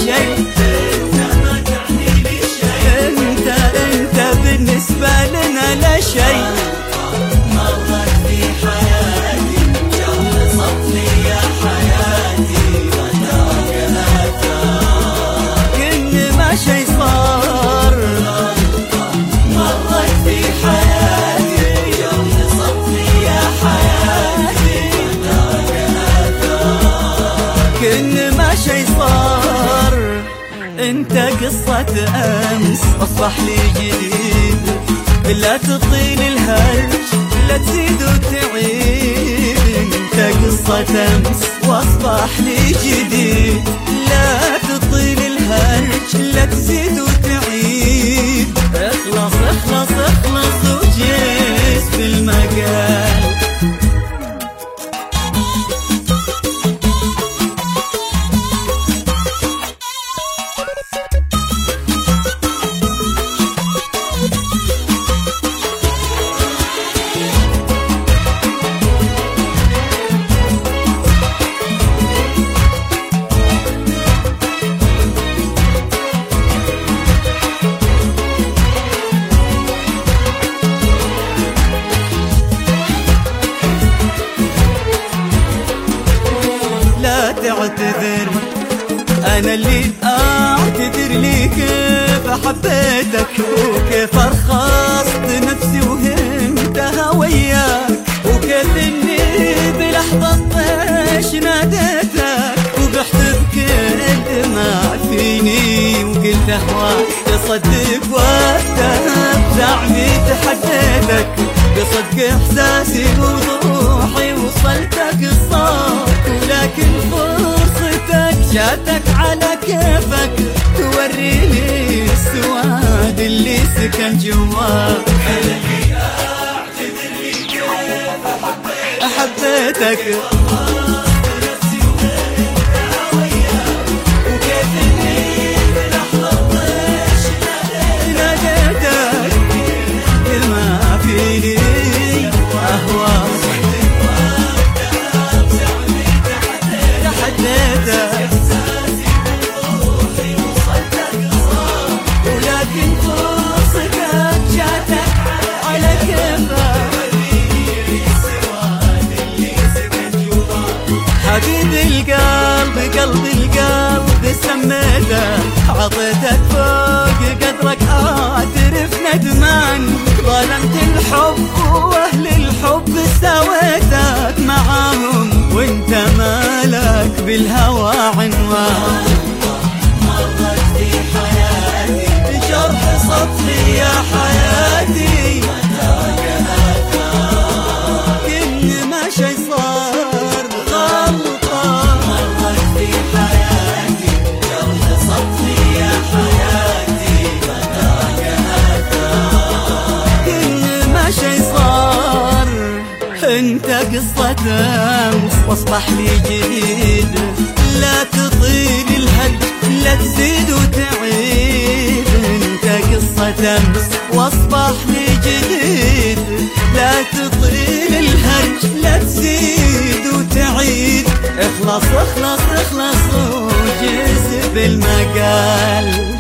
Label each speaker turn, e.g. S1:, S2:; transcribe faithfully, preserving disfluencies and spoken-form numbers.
S1: شيء، انت ما تعني لي شيء، انت انت بالنسبة لنا لا شيء. مرت في حياتي جرح صفني يا حياتي وترك آثار، كأن ما شي صار. مرت في حياتي جرح صفني يا حياتي وترك آثار، كأن ما شي صار. انت قصة امس اصبح لي جديد، لا تطيل الهرج لا تزيد وتعيد. انت قصة امس واصبح لي جديد، لا تطيل الهرج لا تزيد وتعيد. اخلص اخلص اخلص وجيس بالمقال. تعتذر أنا اللي أعتذر لي كيف حبيتك وكيف أرخصت نفسي وهمتها وياك، وكيف إني بلحظة طيش ناديتك وبحت بكل ما فيني وقلت أهواك. تصدق وقتها بزعمي تحديتك، بصدق إحساسي وضوحي وصلتك الصوت، ولكن فرصتك جاتك على كيفك توريني السواد اللي سكن جواك. أنا اللي أعتذر لي كيف حبيتك، حبيب القلب قلب القلب سميته، عطيتك فوق قدرك اعترف ندمان. ظلمت الحب واهل الحب سويتك معاهم وانت مالك بالهوى عنوان. مرت في حياتي جرح صفي يا حياتي وترك آثار، كأن ما شي صار. انت قصة امس واصبح لي جديد، لا تطيل الهرج لا تزيد وتعيد. انت قصة امس واصبح لي جديد، لا تطيل الهرج لا تزيد وتعيد. اخلص اخلص اخلص وجز بالمقال.